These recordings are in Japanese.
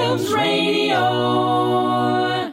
Jones Radio。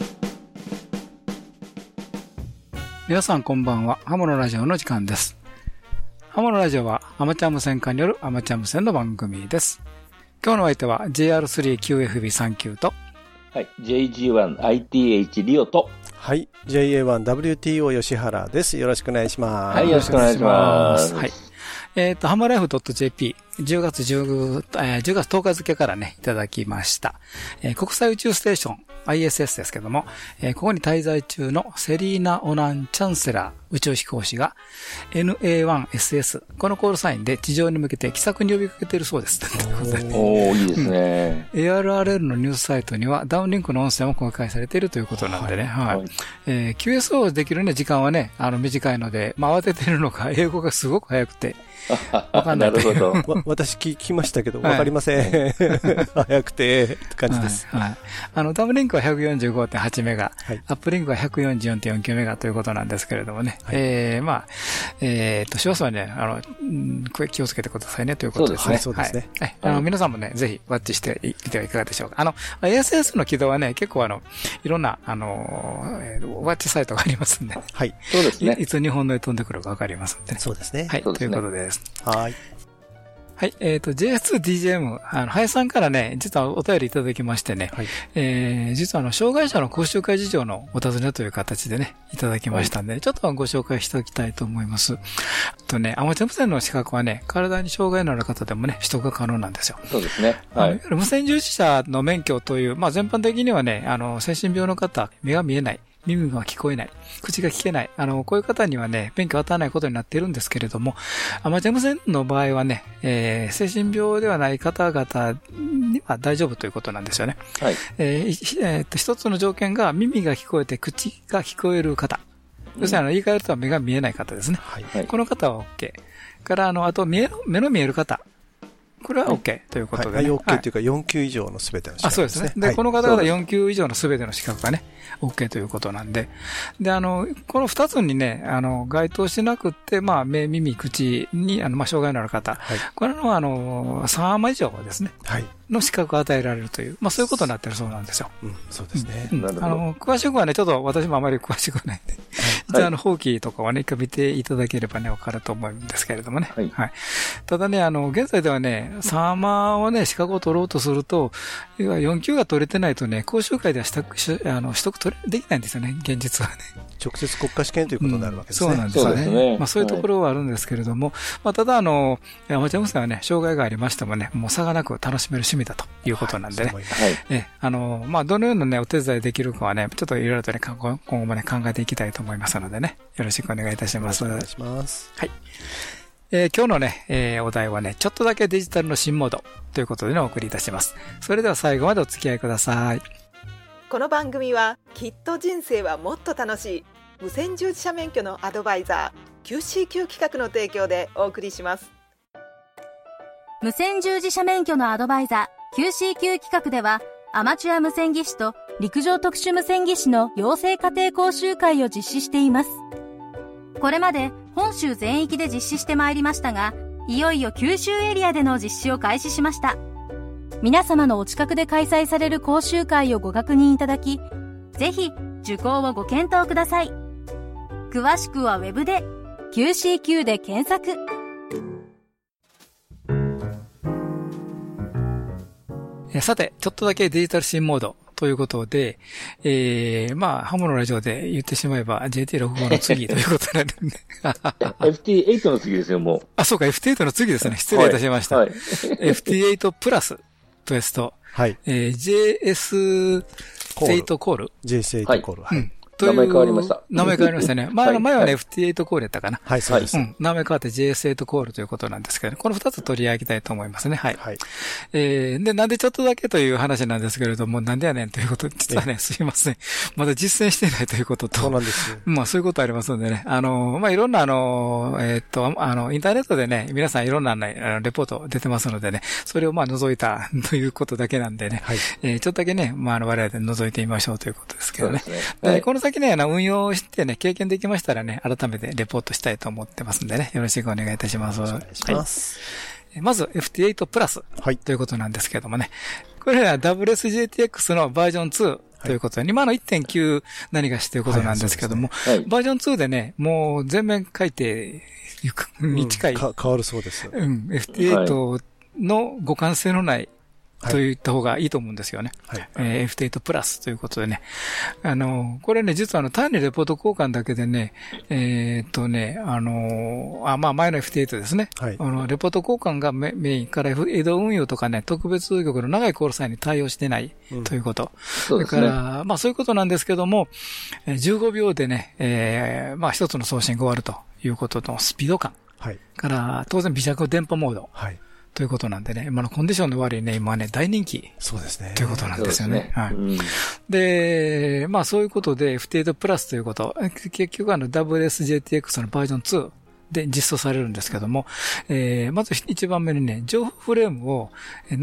皆さんこんばんは。ハモのラジオの時間です。ハモのラジオはアマチュア無線化によるアマチュア無線の番組です。今日の相手は JR3QFB39 と、 はい、JG1ITH リオと、 はい、JA1WTO 吉原です。よろしくお願いします。 はい、よろしくお願いします。 はい。ハマライフ .jp、10月10日付からね、いただきました。国際宇宙ステーション、ISS ですけども、ここに滞在中のセリーナ・オナン・チャンセラー宇宙飛行士が NA1SS、このコールサインで地上に向けて気さくに呼びかけているそうです。 おー、いいですね。 ARRL のニュースサイトにはダウンリンクの音声も公開されているということなんでね。はい。QSO できるね、時間はね、短いので、慌ててるのか、英語がすごく早くて、わかんない。 なるほど。 私聞きましたけど、わかりません。早くて、って感じです。 はい。ダウンリンクは 145.8 メガ、アップリンクは 144.49 メガということなんですけれどもね。少数はね、気をつけてくださいねということですね。 そうですね。 皆さんもね、ぜひ、ワッチしてみてはいかがでしょうか。ISS の起動はね、結構いろんな、ワッチサイトがありますんで。 はい。 そうですね。 いつ日本のへ飛んでくるかわかりますんでね。 そうですね。 はい。ということです。 はい。 はい。JS2DJM、林さんからね、実はお便りいただきましてね、はい、実は障害者の講習会事情のお尋ねという形でね、いただきましたんで、はい、ちょっとご紹介しておきたいと思います。アマチュア無線の資格はね、体に障害のある方でもね、取得が可能なんですよ。 そうですね。はい。 無線従事者の免許という、全般的にはね、精神病の方、目が見えない。耳が聞こえない。口が聞けない。こういう方にはね、免許を与えないことになっているんですけれども、アマチュア無線の場合はね、精神病ではない方々には大丈夫ということなんですよね。はい。一つの条件が耳が聞こえて口が聞こえる方。要するに言い換えると目が見えない方ですね。はい。この方は OK。から、あと目の見える方。これは OK ということで、ね。 はい、OK というか4級以上のすべての資格ですね。 そうですね。で、この方々4級以上のすべての資格がね、OK ということなんで。で、この2つにね、該当してなくって、目、耳、口に、障害のある方。はい、これの、3アマ以上ですね。はい。の資格を与えられるという、そういうことになってるそうなんですよ。 うん、そうですね。 詳しくはね、ちょっと私もあまり詳しくないんで、一応法規とかはね、一回見ていただければね、わかると思うんですけれどもね。はい。はい。ただね、現在ではね、3アマをね、資格を取ろうとすると、4級が取れてないとね、講習会では取得できないんですよね、現実はね。 直接国家試験ということになるわけですね。 そうなんですよね。そういうところはあるんですけれども、ただアマチュア無線はね、障害がありましてもね、もう差がなく楽しめる趣味だということなんでね。はい。どのようなね、お手伝いできるかはね、ちょっといろいろとね、今後もね、考えていきたいと思いますのでね、よろしくお願いいたします。 お願いします。 はい。今日のね、お題はね、ちょっとだけデジタルの新モードということでね、お送りいたします。それでは最後までお付き合いください。 この番組は、きっと人生はもっと楽しい、無線従事者免許のアドバイザー、QCQ 企画の提供でお送りします。 無線従事者免許のアドバイザー QCQ 企画では、アマチュア無線技師と陸上特殊無線技師の養成家庭講習会を実施しています。これまで本州全域で実施してまいりましたが、いよいよ九州エリアでの実施を開始しました。皆様のお近くで開催される講習会をご確認いただき、ぜひ受講をご検討ください。詳しくはウェブで QCQ で検索。 さて、ちょっとだけデジタル新モードということで、ハモのラジオで言ってしまえば JT65 の次ということなんで、ね。 FT8 の次ですよ、もう。 あ、そうか、FT8 の次ですね。失礼いたしました。はい、FT8 プラスですと、はい、JS8 コール。 JS8 コール。はい。 名前変わりました。 名前変わりましたね。前はね、FT8 コールやったかな。 はい、そうです。 名前変わって JS8 コールということなんですけど、この2つ取り上げたいと思いますね。はい。はい。で、なんでちょっとだけという話なんですけれども、なんでやねんということ、実はね、すいません。まだ実践してないということと。 そうなんですよ。 そういうことありますのでね。いろんなインターネットでね、皆さんいろんなレポート出てますのでね、それを除いたということだけなんでね。はい。ちょっとだけね、我々で覗いてみましょうということですけどね。で、この先ね、運用してね、経験できましたらね、改めてレポートしたいと思ってますんでね、よろしくお願いいたします。お願いします。まず FT8 プラスということなんですけれどもね、 これは WSGTX のバージョン2ということで、今の 1.9 何がしということなんですけども、バージョン2でね、もう全面改定に近い。 変わるそうです。 FT8 の互換性のないと言った方がいいと思うんですよね。FT8 プラスということでね。これね、実は単にレポート交換だけでね、まあ前の FT8 ですね。レポート交換がメインから移動運用とかね、特別局の長いコールサインに対応してないということ。それから、まあそういうことなんですけども、15秒でね、まあ一つの送信が終わるということのスピード感。から、当然微弱電波モード。ということなんでね、今のコンディションの悪いね、今ね、大人気。そうですね。ということなんですよね。で、まあそういうことで、FT8 プラスということ、結局WSGTX のバージョン2で実装されるんですけども、まず一番目にね、情報フレームを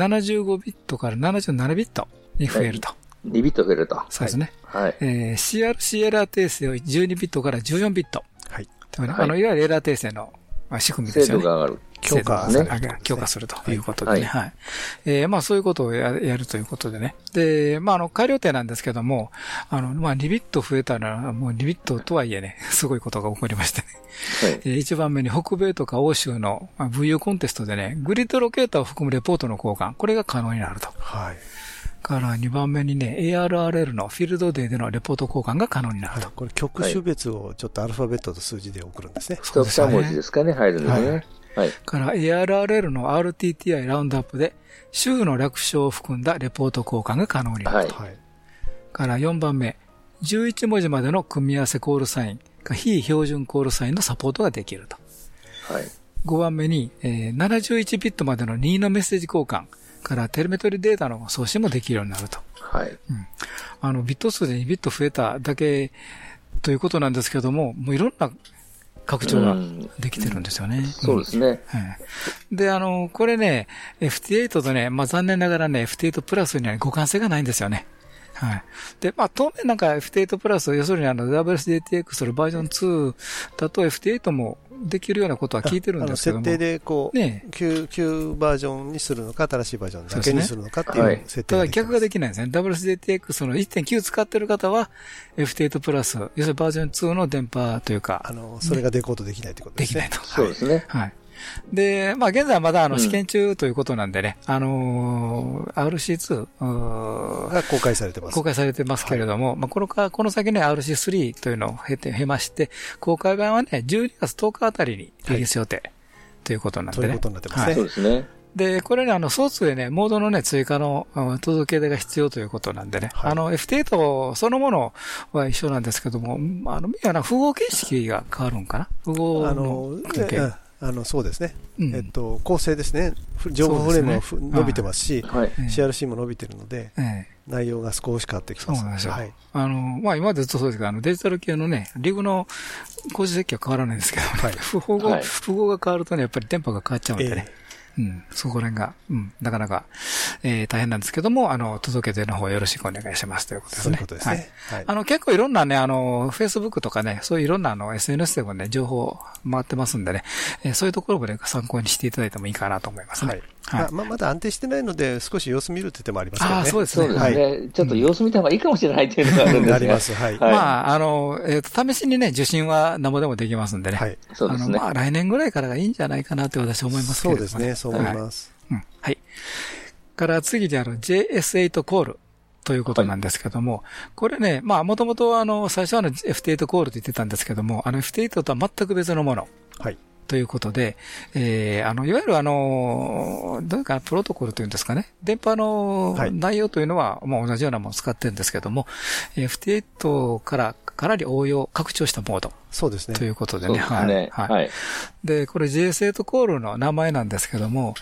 75ビットから77ビットに増えると。 2ビット増えると。 そうですね。CRC エラー訂正を12ビットから14ビット。いわゆるエラー訂正の仕組みですよね。 精度が上がる。 強化するということでね。まあそういうことをやるということでね。で、まあ改良点なんですけども、まあ2ビット増えたら、もう2ビットとはいえね、すごいことが起こりましてね。一番目に北米とか欧州の VU コンテストでね、グリッドロケーターを含むレポートの交換、これが可能になると。から2番目にね、ARRL のフィールドデーでのレポート交換が可能になると。 これ局種別をちょっとアルファベットと数字で送るんですね。 一文字ですかね、入るんですね。 から ARRL の RTTI ラウンドアップで週の略称を含んだレポート交換が可能になると。から4番目、11文字までの組み合わせコールサインが非標準コールサインのサポートができると。5番目に、71ビットまでの任意のメッセージ交換からテレメトリデータの送信もできるようになると。ビット数で2ビット増えただけということなんですけども、もういろんな拡張ができてるんですよね。 そうですね。 で、これね、FT8 とね、まあ残念ながらね、FT8 プラスには互換性がないんですよね。で、まあ当面なんか FT8 プラス、要するにWSGTX のバージョン2だと FT8 もできるようなことは聞いてるんですけども。 設定でこう、旧バージョンにするのか、新しいバージョンだけにするのかっていう設定ただ逆ができないんですね。WSGTX の 1.9 使ってる方は FT8 プラス、要するにバージョン2の電波というか。 それがデコードできないってことですね。 できないと。 そうですね。 で、まあ現在はまだ試験中ということなんでね、RC2 が公開されてます。 公開されてますけれども、まあこの先ね、RC3 というのを経まして、公開版はね、12月10日あたりにリリース予定ということなんでね。 ということになってますね。 そうですね。 で、これね、ソースでね、モードのね、追加の届け出が必要ということなんでね、FT8 そのものは一緒なんですけども、符号形式が変わるんかな？符号のそうですね。構成ですね。情報フレームは伸びてますし、CRC も伸びてるので、内容が少し変わってきます。 そうなんですよ。まあ今までずっとそうですけど、デジタル系のね、リグの構成設計は変わらないんですけど、符号が変わるとね、やっぱり電波が変わっちゃうんでね。そこら辺が、なかなか、大変なんですけども、届け出の方よろしくお願いしますということですね。 そういうことですね。 結構いろんなね、Facebook とかね、そういういろんなSNS でもね、情報回ってますんでね、そういうところもね、参考にしていただいてもいいかなと思いますね。 まだ安定してないので、少し様子見るって手もありますけどね。 そうですね。 ちょっと様子見た方がいいかもしれないっていうのがあるんですね。 あります。 まあ、試しにね、受信は何ぼでもできますんでね。 そうですね。 まあ、来年ぐらいからがいいんじゃないかなって私は思いますけどね。 そうですね、そう思います。 から次でJS8 コールということなんですけども、これね、まあ、もともと最初はFT8 コールと言ってたんですけども、FT8 とは全く別のもの。ということで、いわゆるどういうかプロトコルというんですかね。電波の内容というのは、まあ同じようなものを使ってるんですけども、FT8 からかなり応用、拡張したモード。 そうですね。 ということでね。で、これ JS8 コールの名前なんですけども、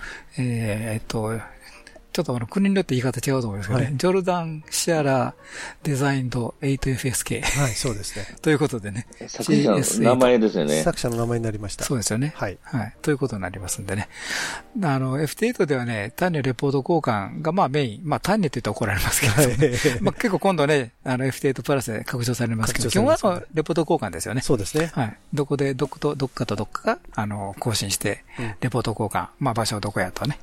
ちょっと国によって言い方違うと思いますけどね。ジョルダン・シアラー・デザインド 8FSK。 そうですね。 ということでね。 作者の名前ですよね。 作者の名前になりました。 そうですよね。ということになりますんでね。FT8 ではね、単にレポート交換がまあメイン。まあ単にと言って怒られますけど、まあ結構今度ね、FT8 プラスで拡張されますけど、基本はレポート交換ですよね。 そうですね。 どっかとどっかが、更新して、レポート交換、まあ場所はどこやとね、言うと。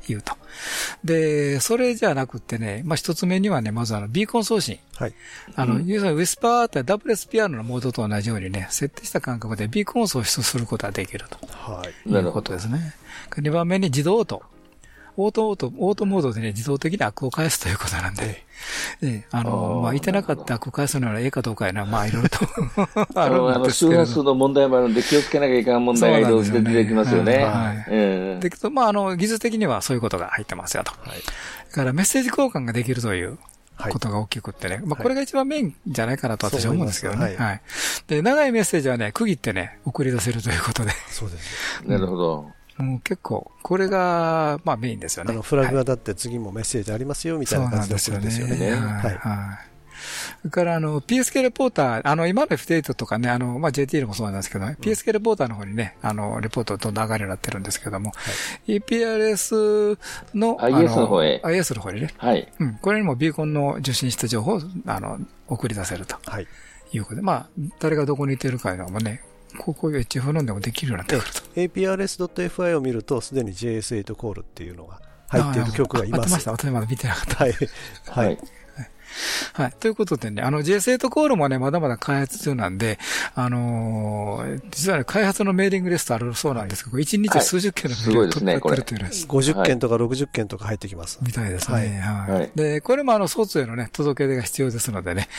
で、それじゃなくてね、一つ目にはね、まずビーコン送信。 はい。 要するにウィスパーって WSPR のモードと同じようにね、設定した感覚でビーコンを送出することができると。 はい。 いうことですね。2番目に自動オートモードでね、自動的にアクを返すということなんで、いてなかったアクを返すのはええかどうかやな、いろいろとあるんですけど。 周波数の問題もあるんで気をつけなきゃいけない問題が移動して出てきますよね。 だけど、技術的にはそういうことが入ってますよと。はい。だからメッセージ交換ができるということが大きくってね。これが一番メインじゃないかなと私は思うんですけどね。はい。で、長いメッセージはね、区切ってね、送り出せるということで。 そうです。 なるほど。 もう結構、これが、メインですよね。 フラグが立って次もメッセージありますよ、みたいな感じで送るんですよね。はい。 それから、PSK レポーター、今の F8 とかね、JTL もそうなんですけどね、PSK レポーターの方にね、レポートどんどん上がるようになってるんですけども、EPRS の、 IS の方へ。 IS の方にね。はい。これにもビーコンの受信した情報を、送り出せると。はい。いうことで、誰がどこにいてるかいうのもね、こういう HF 論でもできるようになってくると。 APRS.FI を見ると、すでに JS8 コールっていうのが入っている曲がいます。 合ってました。私まだ見てなかった。 はい。はい。 はい。ということでね、JS8 コールもね、まだまだ開発中なんで、実はね、開発のメーリングリストあるそうなんですけど、1日数十件のメールが取ってるというのです。 50件とか60件とか入ってきます。 みたいですね。はい。で、これもソーツへのね、届け出が必要ですのでね、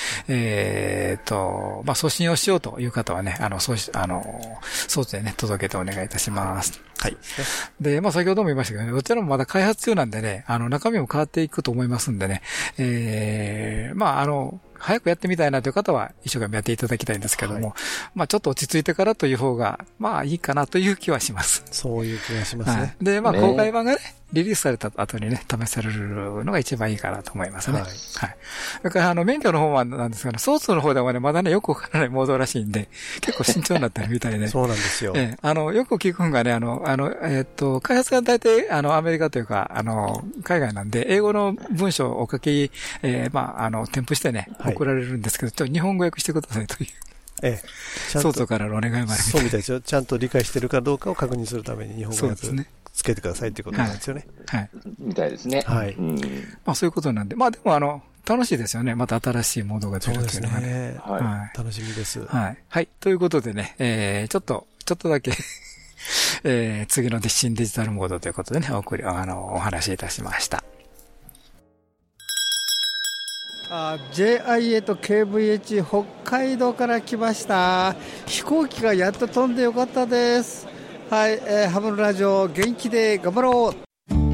送信をしようという方はね、ソーツへね、届けてお願いいたします。はい。で、先ほども言いましたけどね、どちらもまだ開発中なんでね、中身も変わっていくと思いますんでね、早くやってみたいなという方は一生懸命やっていただきたいんですけども、ちょっと落ち着いてからという方が、いいかなという気はします。 そういう気がしますね。 で、公開版がね、リリースされた後にね、試されるのが一番いいかなと思いますね。はい。だから免許の方はなんですけど、ソースの方ではね、まだね、よくわからないモードらしいんで、結構慎重になってるみたいで。 そうなんですよ。 よく聞くんがね、開発が大体、アメリカというか、海外なんで、英語の文章をお書き、添付してね、送られるんですけど、ちょっと日本語訳してくださいという。ソースからのお願いまで。 そうみたいですよ。ちゃんと理解してるかどうかを確認するために日本語訳つけてくださいっていうことなんですよね。 はい。 みたいですね。 はい。 そういうことなんで、でも楽しいですよね。また新しいモードが出るというのがね。 はい。楽しみです。 はい。はい。ということでね、ちょっとだけ次の新デジタルモードということでね、お話しいたしました。 JIA と KVH 北海道から来ました。飛行機がやっと飛んでよかったです。はい、ハムのラジオ元気で頑張ろう。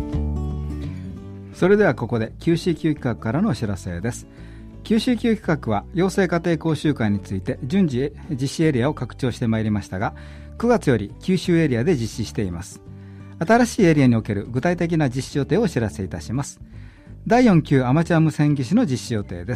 それではここで QCQ 企画からのお知らせです。 QCQ 企画は養成家庭講習会について順次実施エリアを拡張してまいりましたが、9月より九州エリアで実施しています。新しいエリアにおける具体的な実施予定をお知らせいたします。第4級アマチュア無線技師の実施予定です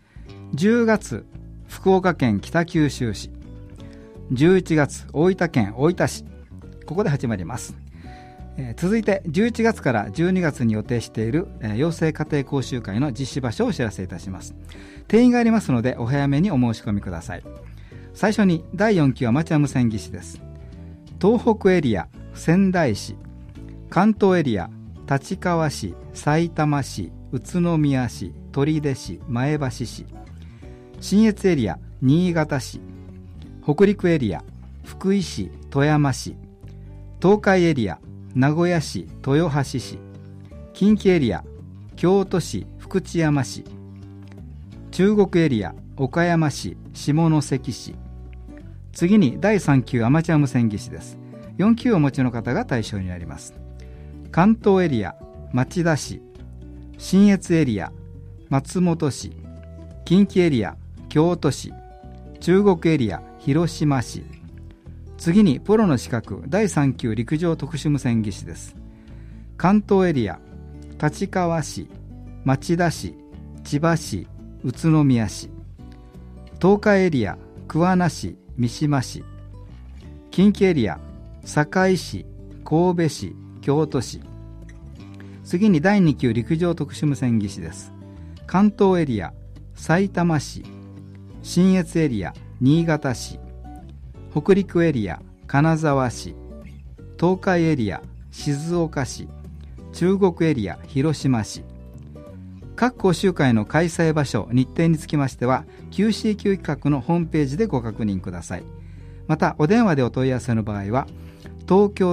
。10月福岡県北九州市、11月大分県大分市、ここで始まります。続いて11月から12月に予定している養成家庭講習会の実施場所をお知らせいたします。定員がありますのでお早めにお申し込みください。最初に第4級アマチュア無線技師です。東北エリア仙台市、関東エリア立川市、さいたま市、宇都宮市、取手市、前橋市、信越エリア新潟市、北陸エリア福井市、富山市、東海エリア名古屋市、豊橋市、近畿エリア京都市、福知山市、中国エリア岡山市、下関市。次に第3級アマチュア無線技師です。4級をお持ちの方が対象になります。関東エリア町田市、信越エリア松本市、近畿エリア京都市、中国エリア広島市。次にプロの資格第3級陸上特殊無線技師です。関東エリア立川市、町田市、千葉市、宇都宮市。東海エリア桑名市、三島市。近畿エリア堺市、神戸市、京都市。次に第2級陸上特殊無線技師です。関東エリアさいたま市、信越エリア新潟市、北陸エリア金沢市、東海エリア静岡市、 中国エリア広島市。各講習会の開催場所、日程につきましては QCQ 企画のホームページでご確認ください。またお電話でお問い合わせの場合は東京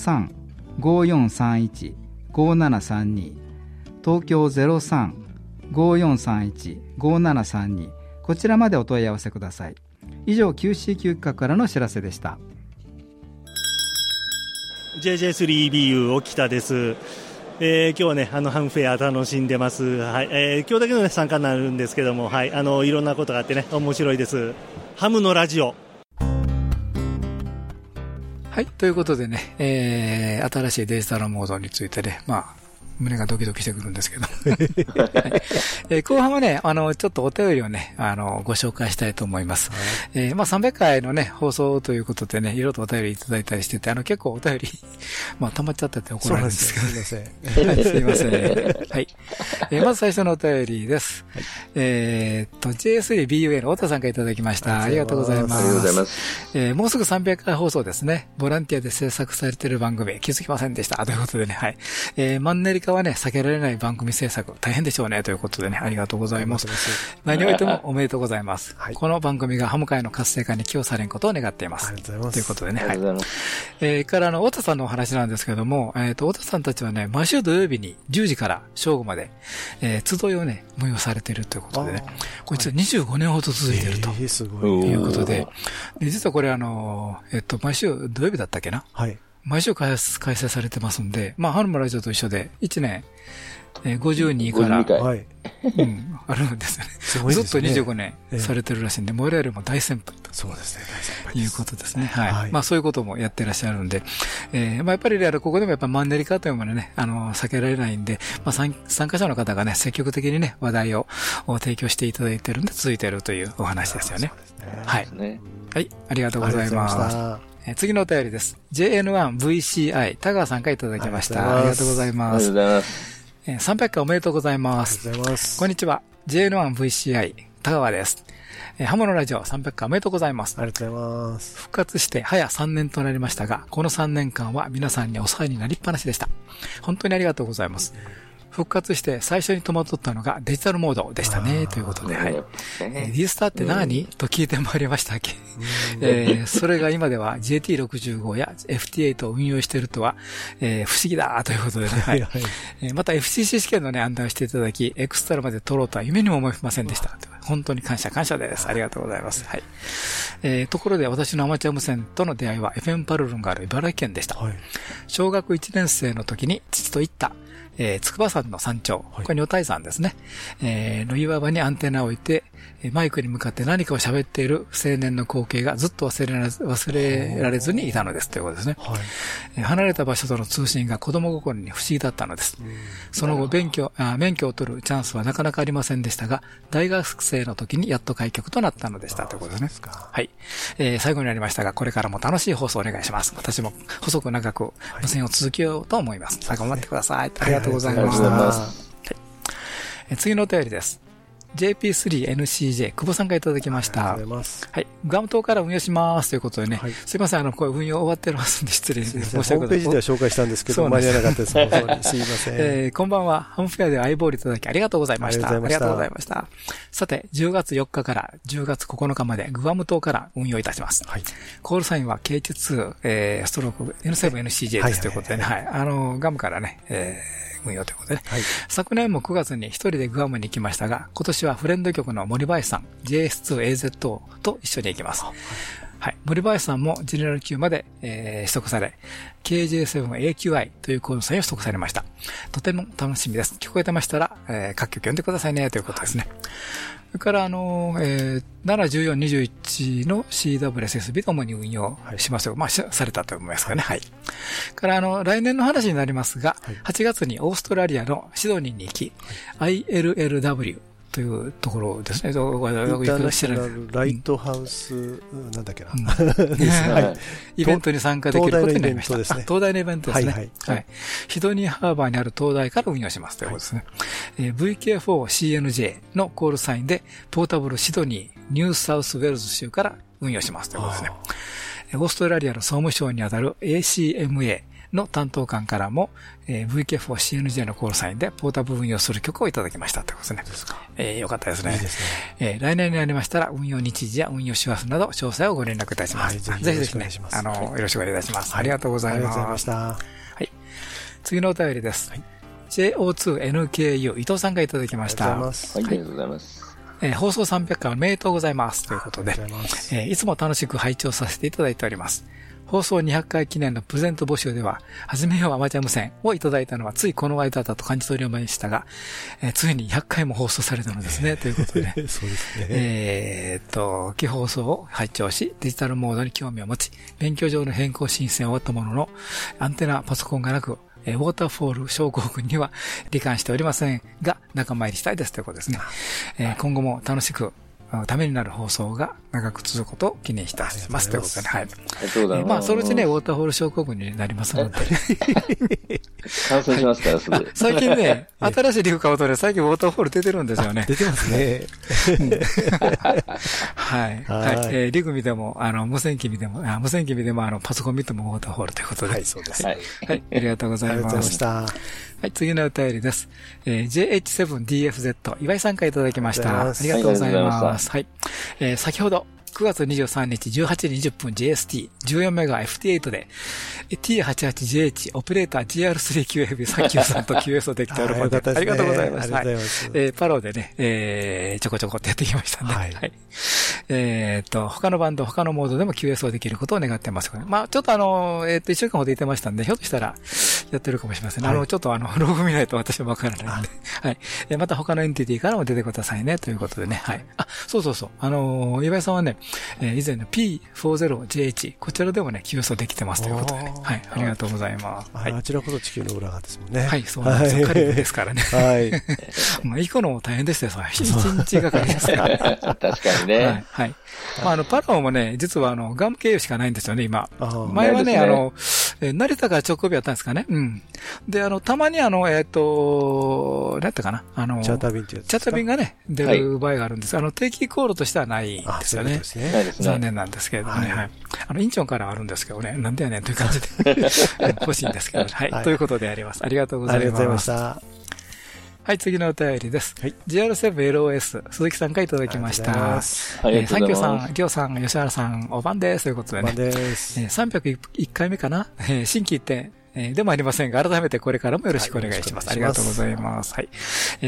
03-5431-5732 東京 03-5431-5732 こちらまでお問い合わせください。以上 QCQ 企画からのお知らせでした。 JJ3BU 沖田です。今日はねハムフェア楽しんでます。はい、今日だけの、ね、参加になるんですけども、はい、いろんなことがあってね面白いです。ハムのラジオ。 はい、ということでね、新しいデジタルモードについてね、胸がドキドキしてくるんですけど、後半はね、ちょっとお便りをね、ご紹介したいと思います。300回のね、放送ということでね、いろいろとお便りいただいたりしてて、結構お便り、溜まっちゃってて怒られるんですけど、 すいません。 はい、すいません。はい。まず最初のお便りです。J3BUA の太田さんからいただきました。ありがとうございます。 ありがとうございます。 もうすぐ300回放送ですね。ボランティアで制作されている番組、気づきませんでした。ということでね、はい。マンネリ化はね、避けられない番組制作、大変でしょうね、ということでね、ありがとうございます。何を言ってもおめでとうございます。はい、この番組がハム界の活性化に寄与されんことを願っています。 ありがとうございます。 ということでね、はい。から、太田さんのお話なんですけども、太田さんたちはね、毎週土曜日に10時から正午まで、集いをね、催されているということでね、こいつは25年ほど続いているということで、実はこれ毎週土曜日だったっけな、はい、毎週開催されてますんで、ハルムラジオと一緒で1年、52から、はいあるんですよね。ずっと25年されてるらしいんで、我々も大先輩と。 そうですね、大先輩いうことですね。はい。そういうこともやってらっしゃるんで、やっぱりここでもやっぱマンネリ化というものね、避けられないんで、参加者の方がね、積極的にね、話題を提供していただいてるんで、続いているというお話ですよね。はい。はい、ありがとうございます。次のお便りです。JN1VCI、田川さんからいただきました。ありがとうございます。 ありがとうございます。 300回おめでとうございます。 ありがとうございます。 こんにちは。JN1VCI、田川です。ハムのラジオ300回おめでとうございます。 ありがとうございます。 復活して早3年となりましたが、この3年間は皆さんにお世話になりっぱなしでした。本当にありがとうございます。復活して最初に戸惑ったのがデジタルモードでしたね、ということで、はい。D スターって何と聞いてまいりましたっけ。それが今では JT65 や FT8 を運用しているとは、不思議だということでね、はい。また FCC 試験のね、案内をしていただき、エクストラまで取ろうとは夢にも思いませんでした。本当に感謝です。ありがとうございます。はい。ところで私のアマチュア無線との出会いは FM パルルンがある茨城県でした。小学1年生の時に父と行った筑波山の山頂、これ女体山ですね、の岩場にアンテナを置いて、マイクに向かって何かを喋っている青年の光景がずっと忘れられずにいたのですということですね。離れた場所との通信が子供心に不思議だったのです。その後免許を取るチャンスはなかなかありませんでしたが、大学生の時にやっと開局となったのでしたということですね。はい。最後になりましたが、これからも楽しい放送をお願いします。私も細く長く無線を続けようと思います。最後まで待ってください。ありがとうございました。次のお便りです。JP3NCJ 久保さんがいただきました。 ありがとうございます。 はい。グアム島から運用しますということでね。はい、すいません、これ運用終わってますんで失礼申し訳ございません。 ホームページでは紹介したんですけど、間に合わなかったです。すいません。 こんばんは。ハムフェアで相棒いただきありがとうございました。ありがとうございました。さて、10月4日から10月9日までグアム島から運用いたします。はい。コールサインは KH2、ストローク N7NCJ ですということでね。はい。ガムからね、運用ということでね。はい、昨年も9月に一人でグアムに行きましたが、今年はフレンド局の森林さん、JS2AZ と一緒に行きます。はい。森林さんもジェネラル級まで、取得され、KJ7AQI というコールサインを取得されました。とても楽しみです。聞こえてましたら、各局読んでくださいね、ということですね。それから、7、14、21の CWSSB で主に運用しますよ。されたと思いますかね。はい。から、来年の話になりますが、8月にオーストラリアのシドニーに行き、ILLW、というところですね。インターナショナルライトハウス、なんだっけな。 イベントに参加できることになりました。東大のイベントですね。はい。シドニーハーバーにある東大から運用しますということですね。VK4CNJ のコールサインで、ポータブルシドニー、ニューサウスウェルズ州から運用しますということですね。オーストラリアの総務省にあたる ACMA、 の担当官からも、VK4CNJ のコールサインでポータブル運用する許可をいただきましたということですね。よかったですね。いいですね。来年になりましたら、運用日時や運用手話など、詳細をご連絡いたします。ぜひぜひね、よろしくお願いいたします。ありがとうございます。ありがとうございました。はい。次のお便りです。JO2NKU 伊藤さんがいただきました。 ありがとうございます。 放送300回おめでとうございますということで、いつも楽しく拝聴させていただいております。放送200回記念のプレゼント募集では、はじめようアマチュア無線をいただいたのはついこの間だと感じ取りましたが、ついに100回も放送されたのですね、ということで、ね。そうですね。既放送を拝聴し、デジタルモードに興味を持ち、勉強上の変更申請を終わったものの、アンテナ、パソコンがなく、ウォーターフォール症候群には罹患しておりませんが、仲間入りしたいですということですね。今後も楽しく、ためになる放送が長く続くことを記念していますということで、はい。まあ、そのうちね、ウォーターフォール症候群になりますので。 感染しますから、すぐ。 最近ね、新しいリグ買うとね、最近ウォーターフォール出てるんですよね。 出てますね。 はい。はい。リグ見ても、無線機見ても、パソコン見てもウォーターフォールということで。 はい、そうです。 はい。ありがとうございます。ありがとうございました。はい、次のお便りです。JH7DFZ 岩井さんからいただきました。ありがとうございます。はい。先ほど、9月23日18時20分 JST14 メガ FT8 で T88JH オペレーター GR3QF393 と QS をできておるのでありがとうございます。パロでね、ちょこちょこってやってきましたね。はい。他のバンド、他のモードでも QS をできることを願ってます。まあちょっと1週間ほど言ってましたんで、ひょっとしたらやってるかもしれません。ちょっとログ見ないと私はわからないんで。はい。また他のエンティティからも出てくださいね、ということでね。はい。あ、そうそうそう。岩井さんはね、以前の P40JH、こちらでもね、QS できてますということでね。はい。ありがとうございます。 あちらこそ地球の裏側ですもんね。 はい、そうなんですよ。カリブですからね。はい。まあ、行くのも大変でしたよ、一日がかりですから。 確かにね。 はい。まあ、パラオもね、実はガム経由しかないんですよね、今。前はね、成田から直行日やったんですかね。うん。で、たまになんやったかな。 チャーター便ってやつ。 チャーター便がね、出る場合があるんです。定期航路としてはないんですよね。残念なんですけれどもね。はい。インチョンからあるんですけどね、なんでやねんという感じで欲しいんですけど、はい。ということであります。ありがとうございます。ありがとうございました。はい、次のお便りです。はい、GR7LOS、鈴木さんからいただきました。サンキューさん、りょうさん、吉原さん、おばんです。ということでね。おばんです。301回目かな、新規一点。でもありませんが、改めてこれからもよろしくお願いします。ありがとうございます。はい。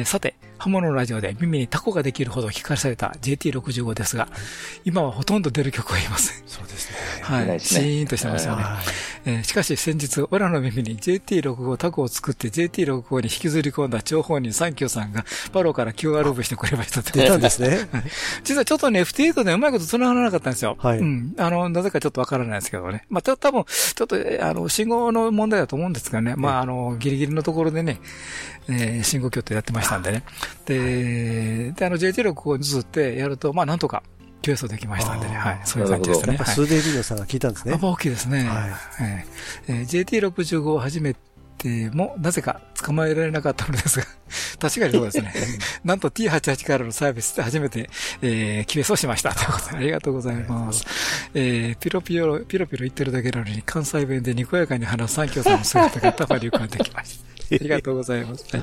さて、刃物のラジオで耳にタコができるほど聞かされた JT65 ですが、今はほとんど出る曲はいません。 そうですね。 はい。シーンとしてますよね。しかし先日、オラの耳に JT65 タコを作って JT65 に引きずり込んだ張本人サンキューさんがパロから QR オブしてくれました出たんですね。 実はちょっとね、FT8 でうまいこと繋がらなかったんですよ。はい。うん。なぜかちょっとわからないですけどね。まあ、多分、ちょっと、信号の問題だと思うんですがね。まあ、ギリギリのところでね、信号協定やってましたんでね。で、JT65 にずってやると、まあ、なんとか、QS できましたんでね。はい。そういう感じですね。 やっぱ数デービデオさんが聞いたんですね。 やっぱ大きいですね。はい。JT65 を始めても、なぜか捕まえられなかったのですが、確かにそうですね。なんと T88 からのサービスで初めて、QS をしました。ということで、ありがとうございます。ピロピロ言ってるだけなのに、関西弁でにこやかに話すサンキョーさんの姿が頭に浮かんできました。ありがとうございます。はい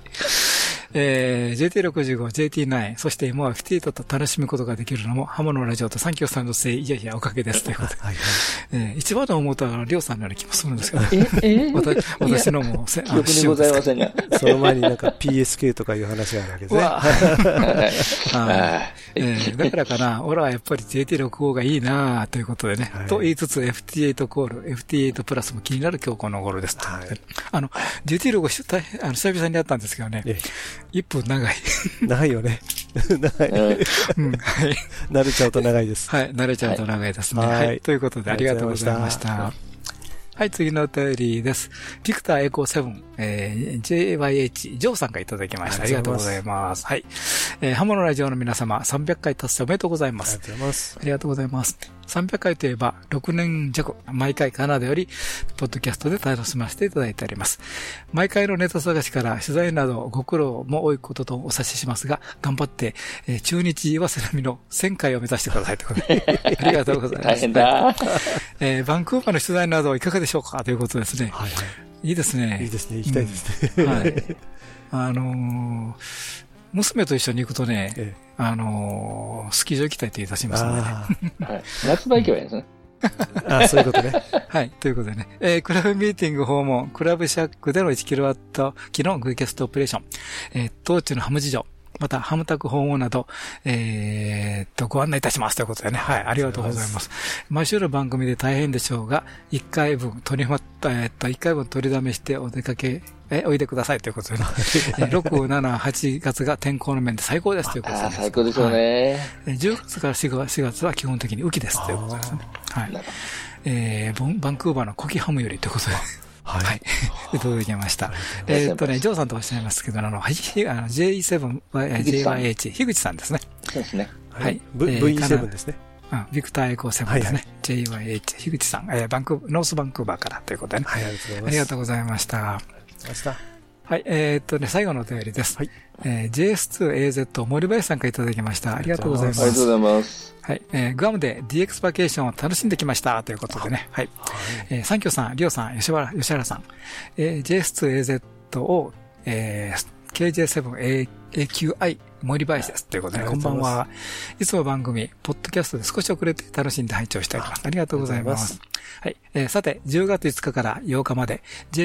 。JT65、JT9、そして今はFT8 と楽しむことができるのも、ハモのラジオとサンキョーさんのせい、いやいやおかげです。ということで。一番の思うとは、りょうさんのような気もするんですけど、私のも、 記憶にございませんが。 その前になんか PSK とかいう話があるわけですね。だからかな、俺はやっぱり JT65 がいいなということでね、と言いつつ FT8 コール、FT8 プラスも気になる今日この頃です。JT65 久々にやったんですけどね、1分長い。 長いよね。長い。はい。慣れちゃうと長いです。 はい。慣れちゃうと長いですね。はい。ということでありがとうございました。はい、次のお便りです。ビクターエコー7、JYH、ジョーさんがいただきました。ありがとうございます。はい。ハモのラジオの皆様、300回達成おめでとうございます。 ありがとうございます。 ありがとうございます。300回といえば、6年弱、毎回カナダより、ポッドキャストで楽しませていただいております。毎回のネタ探しから取材などご苦労も多いこととお察ししますが、頑張って、中日岩瀬並みの1000回を目指してくださいということで。ありがとうございます。 大変だ。 バンクーバーの取材などいかがでしょうかということですね。はいはい。 いいですね。 いいですね。行きたいですね。はい。 娘と一緒に行くとね、スキー場行きたいって言い出しますのでね。 はい。夏場行けばいいんですね。 そういうことね。 はい。ということでね。クラブミーティング訪問、クラブシャックでの 1kW 機のグイキャストオペレーション、当地のハム事情、また、ハムタク訪問など、ご案内いたしますということでね。はい。ありがとうございます。毎週の番組で大変でしょうが、1回分取りだめしてお出かけ、おいでくださいということでね。6、7、8月が天候の面で最高ですということです。 最高でしょうね。 10月から4月は基本的に雨季ですということですね。はい。バンクーバーのコキハムよりということで。はい。届きました。ジョーさんとおっしゃいますけど、J7、JYH、樋口さんですね。 そうですね。 はい。 VE7 ですね。 ビクターエコー7ですね。JYH、樋口さん、ノースバンクーバーからということでね。 はい、 ありがとうございました。はい、最後のお便りです。はい。JS2AZ 森林さんからいただきました。ありがとうございます。 ありがとうございます。 はい。グアムで DX バケーションを楽しんできました。ということでね。はい。サンキョさん、リオさん、吉原さん、JS2AZ を、KJ7AQI 森林です。ということで、こんばんは。いつも番組、ポッドキャストで少し遅れて楽しんで拝聴しております。ありがとうございます。はい。さて、10月5日から8日まで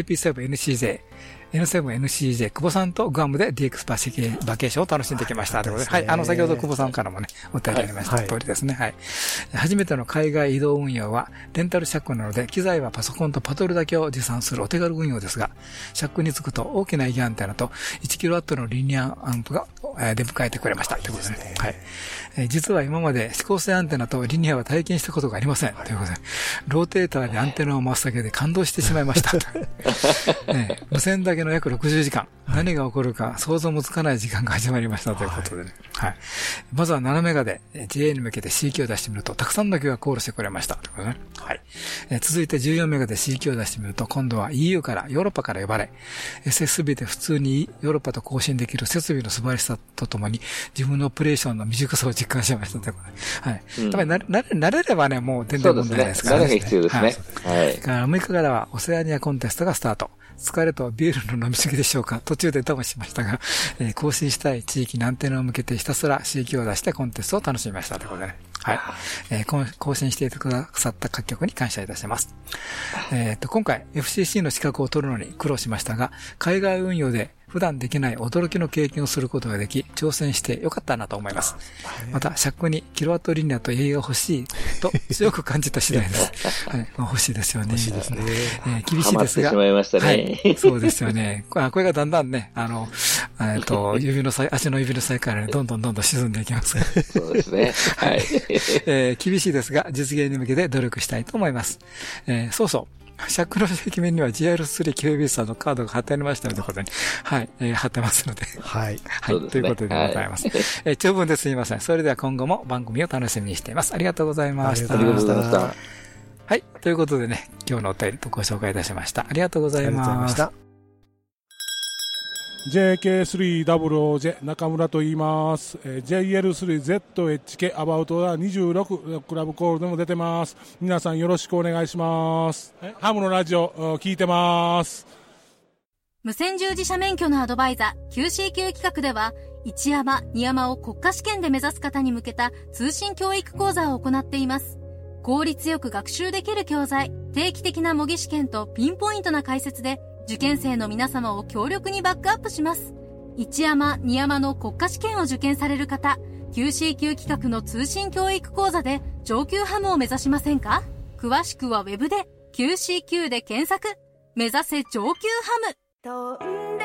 JP7NCJ、久保さんとグアムで DX バケーションを楽しんできました。ということで、はい。先ほど久保さんからもね、お便りありました通りですね。はい。初めての海外移動運用は、レンタルシャックなので、機材はパソコンとパドルだけを持参するお手軽運用ですが、シャックに着くと大きなEGアンテナと 1kW のリニアアンプが出迎えてくれました。ということですね。はい。実は今まで指向性アンテナとリニアは体験したことがありません。ということで、ローテーターでアンテナを回すだけで感動してしまいました。無線だけの約60時間。何が起こるか想像もつかない時間が始まりましたということでね。はい。まずは7メガで JA に向けて CQ を出してみると、たくさんの機がコールしてくれました。ということでね。はい。続いて14メガで CQ を出してみると、今度は EU からヨーロッパから呼ばれ、SSB で普通にヨーロッパと交信できる設備の素晴らしさとともに、自分のオペレーションの未熟さを実感しましたということで。はい。やっぱり慣れればね、もう全然問題ないですからね。 慣れが必要ですね。はい。 6日からはオセアニアコンテストがスタート。疲れとビールの飲みすぎでしょうか。途中でダウンしましたが、更新したい地域にアンテナを向けてひたすら CQ を出してコンテストを楽しみましたということでね。はい。更新していてくださった各局に感謝いたします。今回 FCC の資格を取るのに苦労しましたが、海外運用で普段できない驚きの経験をすることができ、挑戦してよかったなと思います。また、シャックにキロワットリニアとEGが欲しいと強く感じた次第です。はい。欲しいですよね。欲しいですね。厳しいですが。 ハマってしまいましたね。 はい。そうですよね。これがだんだんね、足の指のサイからね、どんどん沈んでいきます。 そうですね。はい。 厳しいですが、実現に向けて努力したいと思います。そうそう。シャックの壁面には GR3QB さんのカードが貼ってありましたので、ことに。はい。貼ってますので。 はい。 はい。ということでございます。長文ですみません。それでは今後も番組を楽しみにしています。ありがとうございました。 ありがとうございました。 はい。ということでね、今日のお便りとご紹介いたしました。ありがとうございました。 JK300J 中村と言います。JL3ZHK アバウトは26クラブコールでも出てます。皆さんよろしくお願いします。ハムのラジオ聞いてます。 無線従事者免許のアドバイザー QCQ 企画では、一山二山を国家試験で目指す方に向けた通信教育講座を行っています。効率よく学習できる教材、定期的な模擬試験とピンポイントな解説で、受験生の皆様を強力にバックアップします。一山二山の国家試験を受験される方、QCQ 企画の通信教育講座で上級ハムを目指しませんか？詳しくはウェブで QCQ で検索。目指せ上級ハム。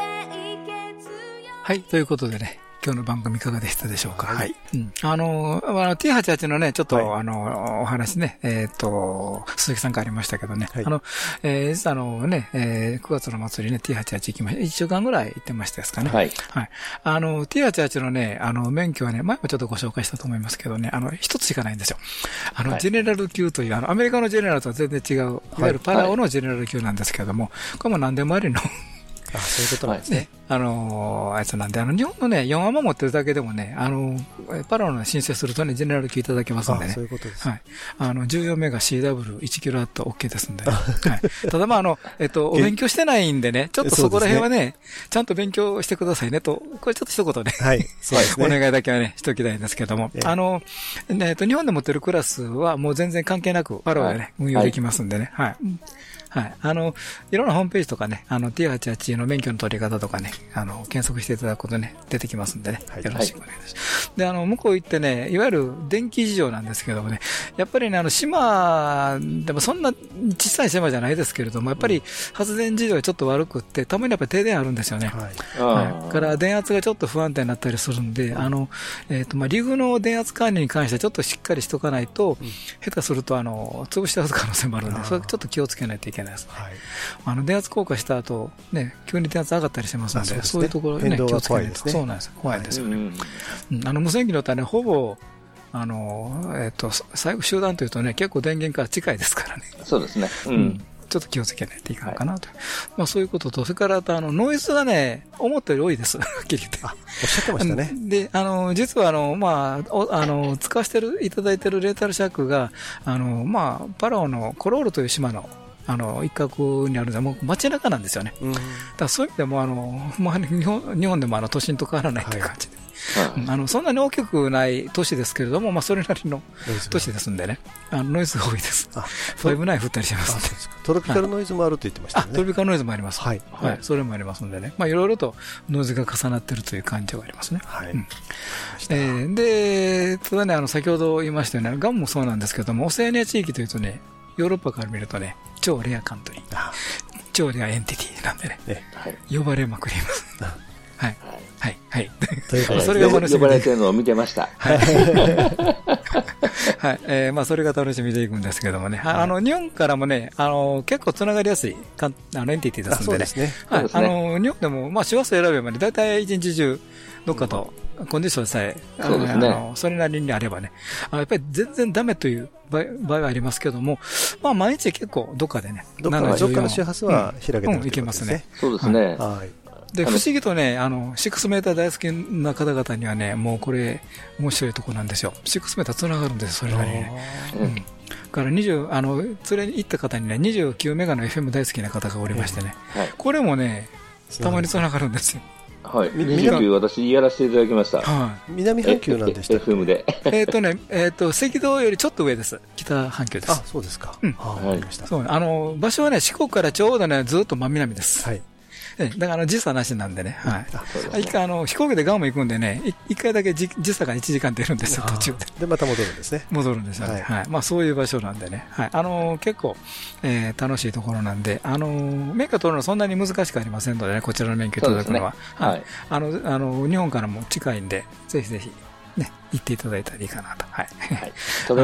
はい、ということでね、今日の番組いかがでしたでしょうか。はい。T88 のね、ちょっと、お話ね、鈴木さんからありましたけどね。はい。実は9月の末にね、T88 行きました。1週間ぐらい行ってましたですかね。はい。はい。T88 のね、免許はね、前もちょっとご紹介したと思いますけどね、一つしかないんですよ。ジェネラル級という、アメリカのジェネラルとは全然違う、いわゆるパラオのジェネラル級なんですけども、これも何でもありのそういうことなんですね。 あいつなんで、日本のね、4アマ持ってるだけでもね、パラオの申請するとね、ジェネラル級いただけますんでね。 そういうことです。 はい。14メガ CW1 キロワット OK ですんで、ね。はい。ただお勉強してないんでね、ちょっとそこら辺はね、ちゃんと勉強してくださいねと、これちょっと一言ね。 はい。そうですね。 お願いだけはね、しときたいんですけども、日本で持ってるクラスはもう全然関係なく、パラオでね、運用できますんでね。はい。はい。いろんなホームページとかね、T88 の免許の取り方とかね、検索していただくことね、出てきますんでね、よろしくお願いします。で、向こう行ってね、いわゆる電気事情なんですけどもね、やっぱりね、島、でもそんな小さい島じゃないですけれども、やっぱり発電事情がちょっと悪くって、たまにやっぱり停電あるんですよね。はい。から電圧がちょっと不安定になったりするんで、リグの電圧管理に関してはちょっとしっかりしとかないと、下手すると、潰して出す可能性もあるんで、それちょっと気をつけないといけない。はい、電圧降下した後、ね、急に電圧上がったりしますので、そういうところね、気をつけないと。そうなんです。怖いですよね。無線機の歌はね、ほぼ、最後集団というとね、結構電源から近いですからね。 そうですね。 ちょっと気をつけないといけないかなと。まあそういうことと、それからノイズがね、思ったより多いです。はっきり言って。 おっしゃってましたね。 で、実は使わせていただいているレータルシャックが、パラオのコロールという島の一角にあるので、もう街中なんですよね。だからそういう意味でも、日本でも都心と変わらないという感じで。そんなに大きくない都市ですけれども、それなりの都市ですんでね、ノイズが多いです。5-9降ったりします。 トロピカルノイズもあると言ってましたね。 トロピカルノイズもあります。はい。それもありますんでね。いろいろとノイズが重なっているという感じがありますね。はい。で、ただね、先ほど言いましたよね、ガンもそうなんですけども、オセアニア地域というとね、ヨーロッパから見るとね、超レアカントリー、超レアエンティティなんでね、呼ばれまくります。はい。はい。はい。 それが楽しみで。呼ばれてるのを見てました。 はい。それが楽しみでいくんですけどもね。日本からもね、結構つながりやすいエンティティですんでね。はい。日本でも、手話数選べばね、だいたい一日中、どっかと、コンディションさえ、それなりにあればね、やっぱり全然ダメという場合はありますけども、毎日結構どっかでね、 どっかの周波数は開けてるいけますね。 そうですね。 で、不思議とね、6メーター大好きな方々にはね、もうこれ、面白いとこなんですよ。6メーター繋がるんです、それなりにね。だから連れに行った方にね、29メガの FM 大好きな方がおりましてね、これもね、たまに繋がるんですよ。 はい。29私やらせていただきました。 南半球なんでしたっけ？ FM で。 赤道よりちょっと上です。北半球です。 あ、そうですか。わかりました。 そう、場所はね、四国からちょうどね、ずっと真南です。はい。だから時差なしなんでね。はい。一回飛行機でガンも行くんでね、一回だけ時差が1時間出るんですよ、途中で。 で、また戻るんですね。 戻るんですよね。はい。そういう場所なんでね。はい。結構、楽しいところなんで、免許取るのそんなに難しくありませんのでね、こちらの免許いただくのは。はい。日本からも近いんで、ぜひぜひ。ね、行っていただいたらいいかなと。はい。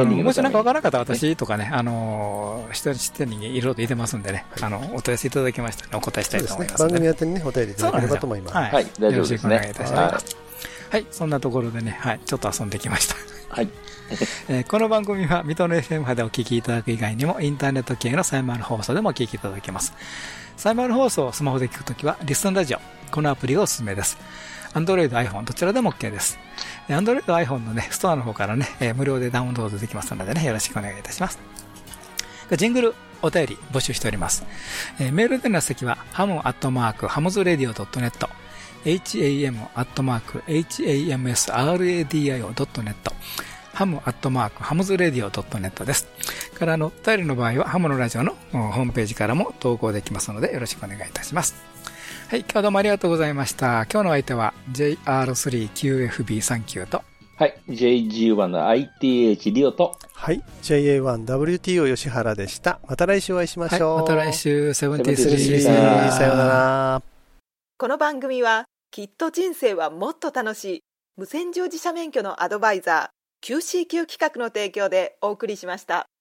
もしなんかわからなかったら私とかね、人に知ってる人間いろいろといてますんでね、お問い合わせいただきましたらお答えしたいと思います。 番組宛てにね、お便りいただければと思います。 はい、大丈夫ですね。よろしくお願いいたします。はい、そんなところでね、はい、ちょっと遊んできました。 はい。 この番組は水戸の FM 波でお聞きいただく以外にも、インターネット系のサイマル放送でもお聞きいただけます。サイマル放送をスマホで聞くときは、リスンラジオ。このアプリがおすすめです。Android、iPhone、どちらでも OK です。Android、iPhone のね、ストアの方からね、無料でダウンロードできますのでね、よろしくお願いいたします。ジングル、お便り募集しております。メールでの先は、ham@hamsradio.net、ham@hamsradio.net、ham@hamsradio.net です。から、お便りの場合は、ハムのラジオのホームページからも投稿できますので、よろしくお願いいたします。はい、今日はどうもありがとうございました。今日の相手は JR3QFB39 と、 はい、JG1 の ITH リオと、 はい、JA1WTO 吉原でした。また来週お会いしましょう。 はい、また来週 73さようなら。 この番組はきっと人生はもっと楽しい無線乗自社免許のアドバイザー QCQ 企画の提供でお送りしました。